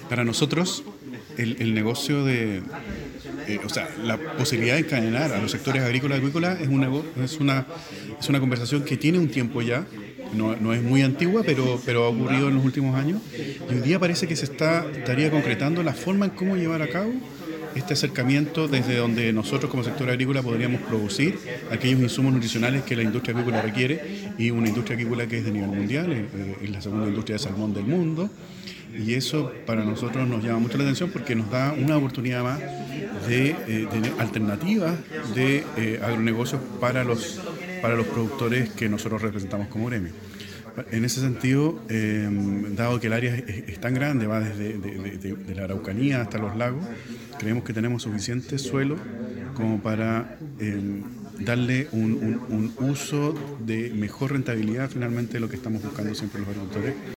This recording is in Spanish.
Para nosotros, el negocio o sea, la posibilidad de encadenar a los sectores agrícolas y acuícolas es una conversación que tiene un tiempo ya. No es muy antigua, pero ha ocurrido en los últimos años. Y hoy día parece que estaría concretando la forma en cómo llevar a cabo este acercamiento desde donde nosotros como sector agrícola podríamos producir aquellos insumos nutricionales que la industria agrícola requiere, y una industria agrícola que es de nivel mundial, es la segunda industria de salmón del mundo, y eso para nosotros nos llama mucho la atención porque nos da una oportunidad más de tener alternativas de agronegocios para los productores que nosotros representamos como gremio. En ese sentido, dado que el área es tan grande, va desde de la Araucanía hasta los lagos, creemos que tenemos suficiente suelo como para darle un uso de mejor rentabilidad finalmente, lo que estamos buscando siempre los agricultores.